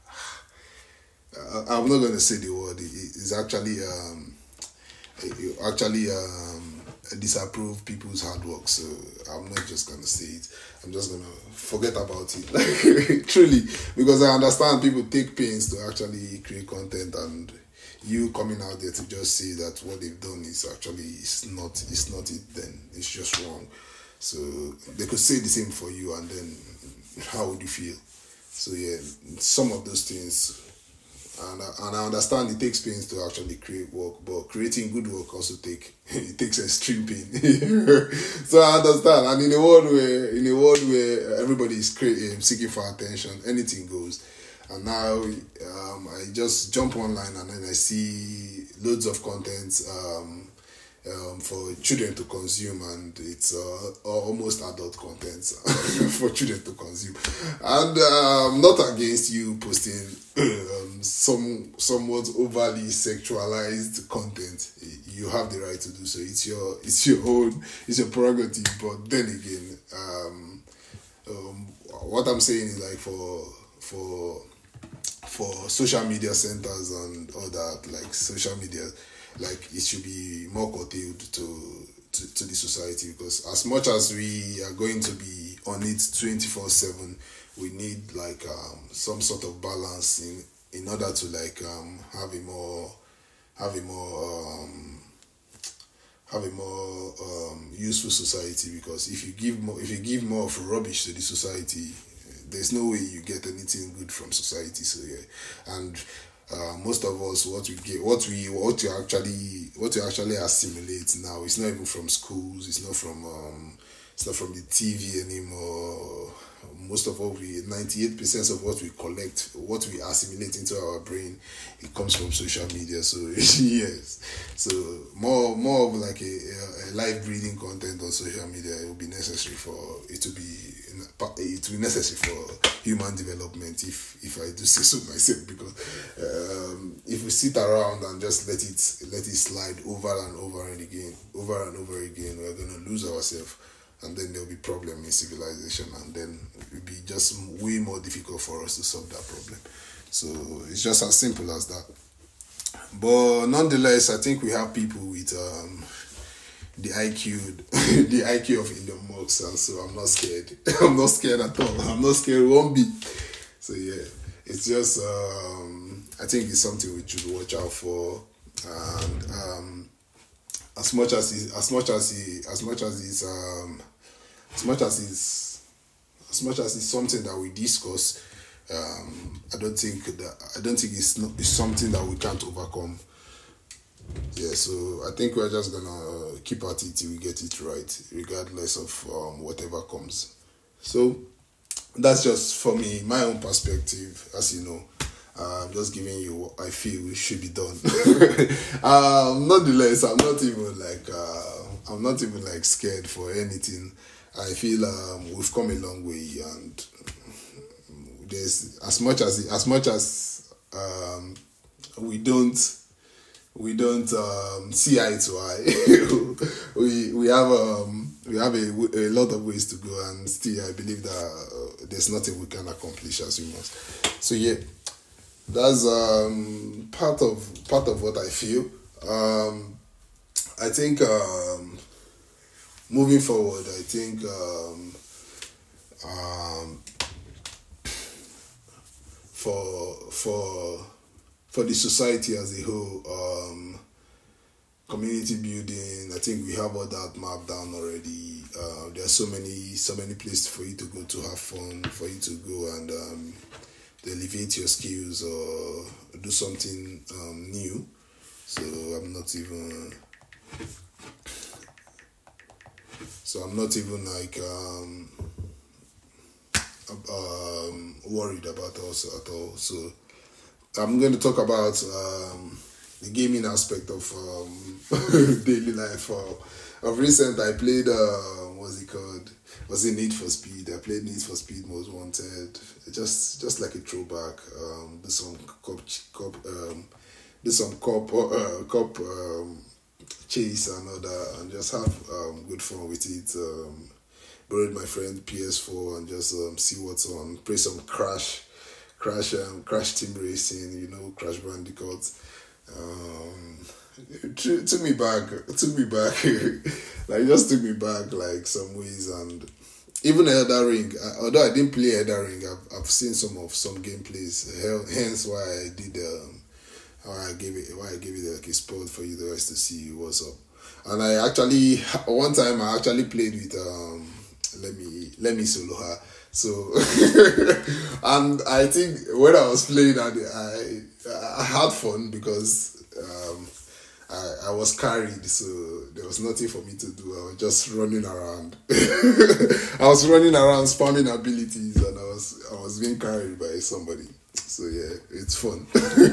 [SPEAKER 1] I, I'm not going to say the word. It, it's actually um you actually um, disapprove people's hard work, so I'm not just gonna say it. I'm just gonna forget about it, like, truly, because I understand people take pains to actually create content, and you coming out there to just say that what they've done is actually it's not it's not it, then it's just wrong. So they could say the same for you, and then how would you feel? So yeah, some of those things. And I, and I understand it takes pains to actually create work, but creating good work also take it takes extreme pain. So I understand. And in a world where in a world where everybody is creating, seeking for attention, anything goes. And now um, I just jump online and then I see loads of content um, um, for children to consume, and it's uh, almost adult content for children to consume. And I'm um, not against you posting um, some somewhat overly sexualized content. You have the right to do so. It's your it's your own it's your prerogative. But then again, um, um, what I'm saying is like for for for social media centers and all that, like social media, like it should be more curtailed to, to to the society, because as much as we are going to be on it twenty-four seven, we need like um some sort of balance in in order to like um have a more have a more um have a more um useful society. Because if you give more if you give more of rubbish to the society, there's no way you get anything good from society. So yeah, and Uh, most of us, what we get, what we, what you actually, what you actually assimilate now, it's not even from schools. It's not from, um, it's not from the T V anymore. Most of what we, ninety-eight percent of what we collect, what we assimilate into our brain, it comes from social media. So yes, so more, more of like a, a live breathing content on social media. It will be necessary for it to be, it will be necessary for human development, if if I do say so myself, because um, if we sit around and just let it let it slide over and over and again, over and over again, we're gonna lose ourselves, and then there'll be problem in civilization, and then it will be just way more difficult for us to solve that problem. So it's just as simple as that. But nonetheless, I think we have people with um, the I Q, the I Q of Elon Musk, and so I'm not scared. I'm not scared at all. I'm not scared one bit. So yeah, it's just um, I think it's something we should watch out for. And um, as much as he, as much as he, as much as it's um, as much as it's as much as it's something that we discuss, um, I don't think that I don't think it's not it's something that we can't overcome. Yeah, so I think we're just gonna keep at it till we get it right, regardless of um, whatever comes. So that's just for me, my own perspective. As you know, uh, I'm just giving you what I feel should be done. um, nonetheless, I'm not even like uh, I'm not even like scared for anything. I feel um, we've come a long way, and there's as much as as much as um, we don't. We don't um, see eye to eye. we we have um, we have a, a lot of ways to go, and still I believe that uh, there's nothing we can accomplish as humans. So yeah, that's um, part of part of what I feel. Um, I think um, moving forward, I think um, um, for for for the society as a whole, um, community building, I think we have all that mapped down already. Uh, there are so many so many places for you to go to have fun, for you to go and um, elevate your skills or do something um, new. So I'm not even so I'm not even like um, um, worried about us at all. So I'm going to talk about um, the gaming aspect of um, daily life. Uh, of recent, I played uh, what's it called? Was it Need for Speed? I played Need for Speed Most Wanted. Just just like a throwback. Um, do some cop, cop um, do some cop uh, cop um, chase and all that, and just have um, good fun with it. Um, borrowed my friend P S four and just um, see what's on. Play some Crash, Crash, um, Crash Team Racing. You know, Crash Bandicoot. Um, it took me back. It took me back. Like, it just took me back like some ways. And even Elden Ring, I, although I didn't play Elden Ring, I've, I've seen some of some gameplays. Hence why I did um, why I gave it why I gave it like a spot for you guys to see what's up. And I actually one time I actually played with um let me let me solo her. So and I think when I was playing, I I had fun because um, I I was carried, so there was nothing for me to do. I was just running around. I was running around spamming abilities, and I was I was being carried by somebody. So yeah, it's fun.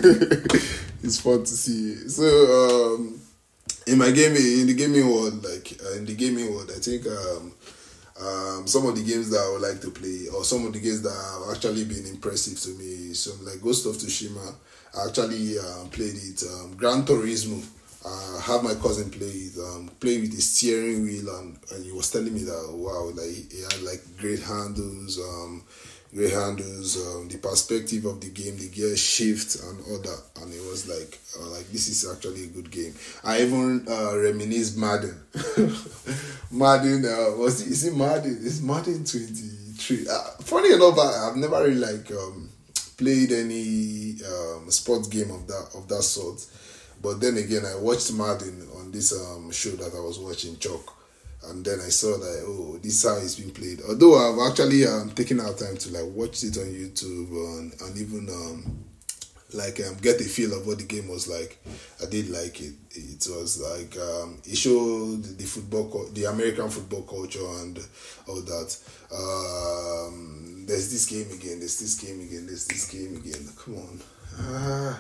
[SPEAKER 1] It's fun to see. So um, in my gaming in the gaming world, like uh, in the gaming world, I think. Um, Um, some of the games that I would like to play, or some of the games that have actually been impressive to me, some like Ghost of Tsushima, I actually uh, played it. Um, Gran Turismo, uh, I had my cousin play it, um, play with the steering wheel, and, and he was telling me that wow, like he had like great handles, um, great handles, um, the perspective of the game, the gear shift and all that, and it was like, uh, like this is actually a good game. I even uh, reminisced Madden. Madden, uh, was it, is it Madden? It's Madden twenty-three. Uh, funny enough, I, I've never really like um, played any um, sports game of that of that sort. But then again, I watched Madden on this um, show that I was watching, Chalk. And then I saw that, oh, this is how it's been played. Although I've actually um, taken out time to like watch it on YouTube and, and even um, like um, get a feel of what the game was like. I did like it. It was like um, it showed the football, the American football culture and all that. Um, there's this game again. There's this game again. There's this game again. Come on. Ah,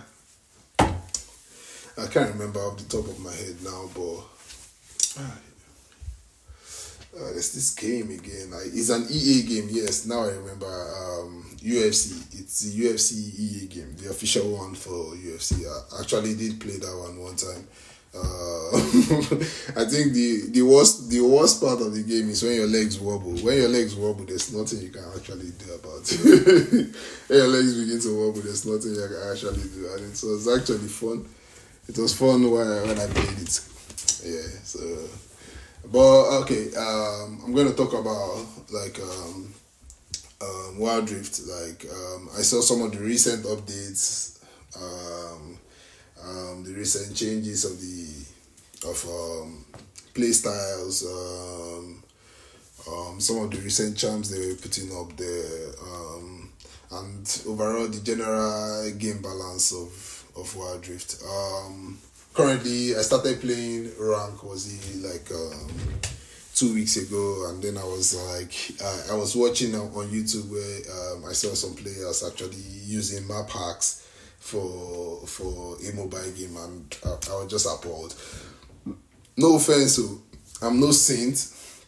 [SPEAKER 1] I can't remember off the top of my head now, but. Ah, Uh, there's this game again. Like, it's an E A game. Yes, now I remember. Um, U F C. It's the U F C E A game, the official one for U F C. I actually did play that one one time. Uh, I think the the worst the worst part of the game is when your legs wobble. When your legs wobble, there's nothing you can actually do about it. When your legs begin to wobble, there's nothing you can actually do, and it was actually fun. It was fun when I, when I played it. Yeah. So. But okay, um, I'm going to talk about like um, um, Wild Rift. Like um, I saw some of the recent updates, um, um, the recent changes of the of um, play styles, um, um, some of the recent charms they were putting up there, um, and overall the general game balance of of Wild Rift. Um, Currently, I started playing rank, was it like um, two weeks ago, and then I was like, I, I was watching on YouTube where um, I saw some players actually using map hacks for for a mobile game, and I, I was just appalled. No offense, so I'm no saint.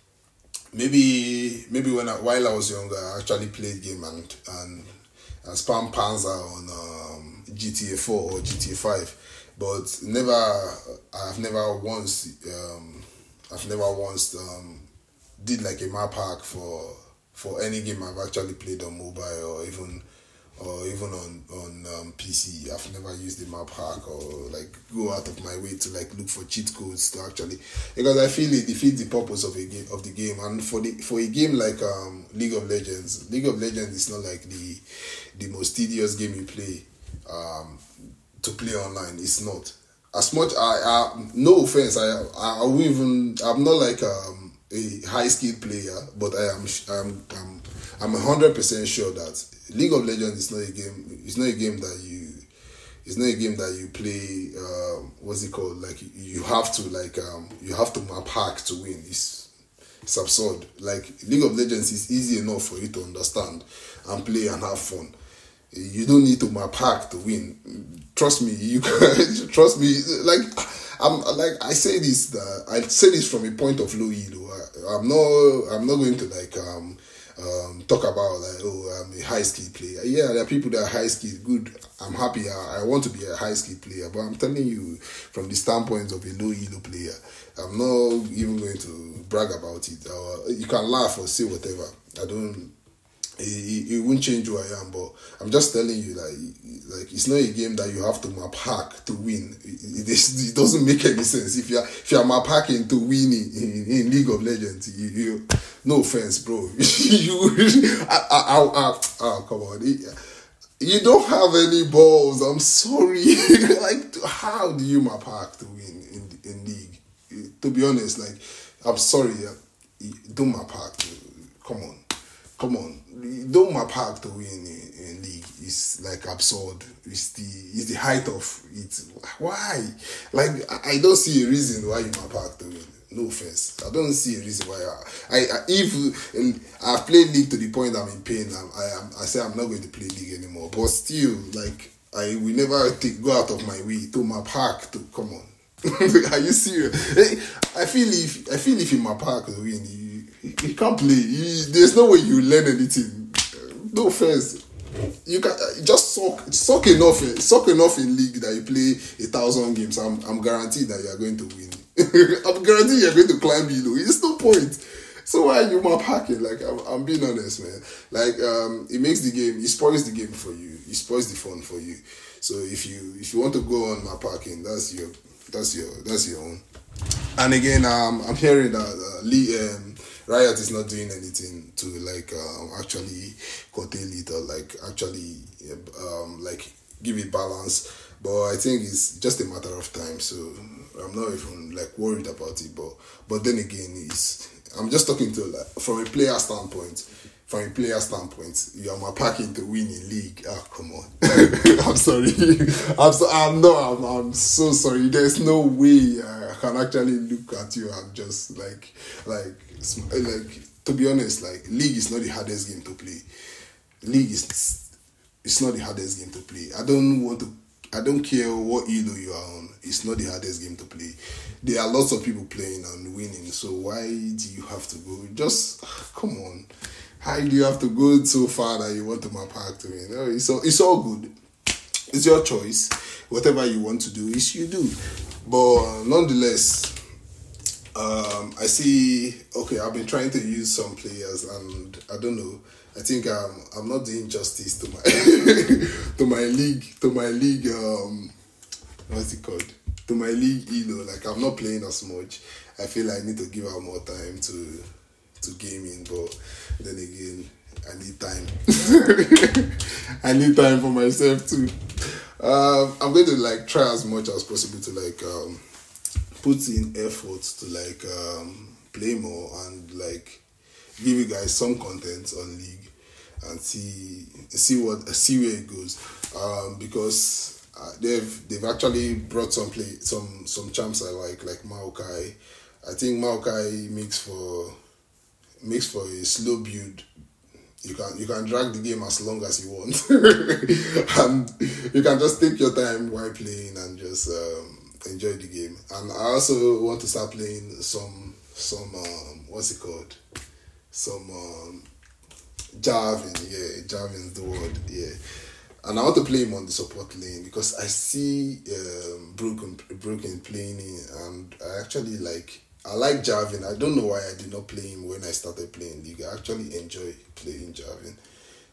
[SPEAKER 1] Maybe maybe when I, while I was younger, I actually played game and and, and spam Panzer on um, G T A four or G T A five. But never, I've never once, um, I've never once um, did like a map hack for for any game I've actually played on mobile or even or even on on um, P C. I've never used the map hack or like go out of my way to like look for cheat codes to actually, because I feel it defeats the purpose of a game of the game. And for the for a game like um, League of Legends, League of Legends is not like the the most tedious game you play um, to play online. It's not. As much I, I no offense, I I, I won't even I'm not like um, a high skilled player, but I am I'm I'm I'm a hundred percent sure that League of Legends is not a game. It's not a game that you. It's not a game that you play. Um, what's it called? Like you have to like um, you have to map hack to win. It's it's absurd. Like League of Legends is easy enough for you to understand and play and have fun. You don't need to map hack to win. Trust me. You can trust me. Like I'm like I say this. That I say this from a point of low elo. I, I'm not. I'm not going to like um. Um, talk about like, oh, I'm a high skilled player. Yeah, there are people that are high skilled. Good, I'm happy. I, I want to be a high skilled player, but I'm telling you, from the standpoint of a low elo player, I'm not even going to brag about it. Uh, you can laugh or say whatever. I don't. It, it won't change who I am, but I'm just telling you, like, like it's not a game that you have to map hack to win. It, it, it doesn't make any sense. If you're if you're map hacking to win in, in, in League of Legends, you, you no offense, bro. you, I, I, I, I, oh come on, you don't have any balls. I'm sorry. Like, how do you map hack to win in in League? To be honest, like, I'm sorry, don't map hack. Come on. Come on, don't map hack to win in, in League. It's like absurd. It's the it's the height of it. Why? Like I, I don't see a reason why you map hack to win. No offense, I don't see a reason why. I, I, I if and I've played League to the point I'm in pain. I'm, I am I say I'm not going to play League anymore. But still, like I will never take, go out of my way to map hack to come on. Are you serious? I feel if I feel if you map hack to win, you. You can't play. You, there's no way you learn anything. No offense. You can just suck, suck enough, suck enough in League that you play a thousand games. I'm, I'm guaranteed that you are going to win. I'm guaranteed you're going to climb below. It's no point. So why are you map hacking? Like I'm, I'm being honest, man. Like um, it makes the game, it spoils the game for you. It spoils the fun for you. So if you if you want to go on map hacking, that's your that's your that's your own. And again, um, I'm hearing that uh, Lee. Um, Riot is not doing anything to like um, actually curtail it or like actually um, like give it balance, but I think it's just a matter of time. So I'm not even like worried about it. But but then again, it's I'm just talking to like from a player standpoint. From a player standpoint, you are packing to win in League. Ah, come on. I'm sorry. I'm so I'm no. I'm I'm so sorry. There's no way I can actually look at you and just like like. Like to be honest, like League is not the hardest game to play. League is it's not the hardest game to play. I don't want to. I don't care what elo you are on. It's not the hardest game to play. There are lots of people playing and winning. So why do you have to go? Just come on. How do you have to go so far that you want to map hack to win? No, it's all it's all good. It's your choice. Whatever you want to do, is you do. But nonetheless. Um, I see. Okay, I've been trying to use some players, and I don't know. I think I'm I'm not doing justice to my to my league to my league. Um, what's it called? To my league, you know, like I'm not playing as much. I feel I need to give out more time to to gaming, but then again, I need time. I need time for myself too. Um, I'm going to like try as much as possible to like. Um, put in effort to like um, play more and like give you guys some content on League and see see what see where it goes um, because uh, they've they've actually brought some play some some champs I like like Maokai. I think Maokai makes for makes for a slow build. You can you can drag the game as long as you want, and you can just take your time while playing and just. Um, enjoy the game. And I also want to start playing some some um what's it called some um Jarvan. Yeah, Jarvan's the word. Yeah, and I want to play him on the support lane because I see um Broken Broken playing it, and I actually like I like Jarvan. I don't know why I did not play him when I started playing League. I actually enjoy playing Jarvan.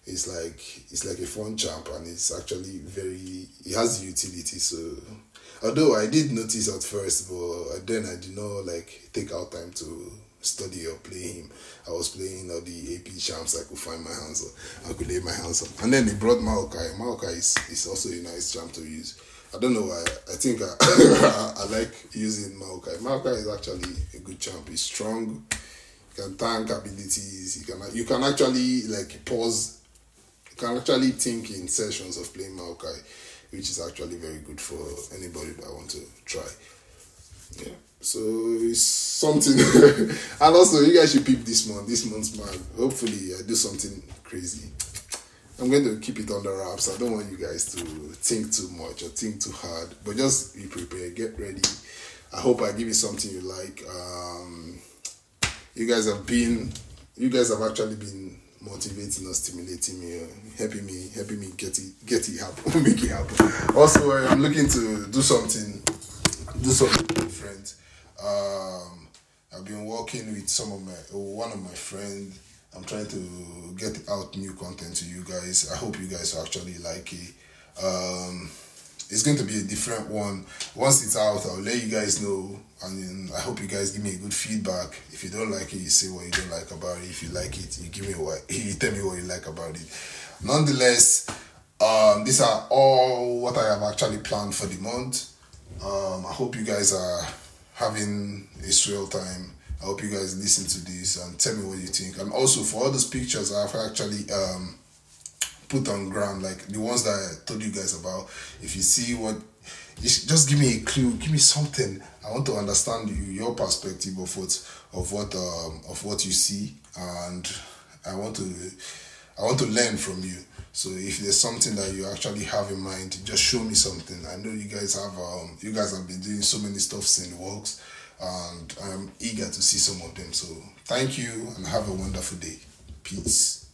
[SPEAKER 1] it's like it's like a fun champ, and it's actually very it has utility. So although I did notice at first, but then I did not like take out time to study or play him. I was playing all the A P champs I could find my hands on. I could lay my hands on. And then they brought Maokai. Maokai is, is also a nice champ to use. I don't know why. I think I, I like using Maokai. Maokai is actually a good champ. He's strong. He can tank abilities. You can you can actually like pause. You can actually think in sessions of playing Maokai, which is actually very good for anybody that want to try. Yeah. So it's something. And also, you guys should peep this month. This month's man. Hopefully, I do something crazy. I'm going to keep it under wraps. I don't want you guys to think too much or think too hard. But just be prepared. Get ready. I hope I give you something you like. Um, you guys have been. You guys have actually been motivating or stimulating me, uh, helping me, helping me get it, get it happen, make it happen. Also, uh, I'm looking to do something, do something different. Um, I've been working with some of my, one of my friends. I'm trying to get out new content to you guys. I hope you guys actually like it. Um, it's going to be a different one. Once it's out, I'll let you guys know. And I hope you guys give me a good feedback. If you don't like it, you say what you don't like about it. If you like it, you give me what you tell me what you like about it. Nonetheless, um, these are all what I have actually planned for the month. Um, I hope you guys are having a swell time. I hope you guys listen to this and tell me what you think. And also for all those pictures I've actually um, put on ground, like the ones that I told you guys about, if you see what, you just give me a clue, give me something. I want to understand you, your perspective of what of what um, of what you see, and I want to I want to learn from you. So if there's something that you actually have in mind, just show me something. I know you guys have um, you guys have been doing so many stuffs in the works, and I'm eager to see some of them. So thank you and have a wonderful day. Peace.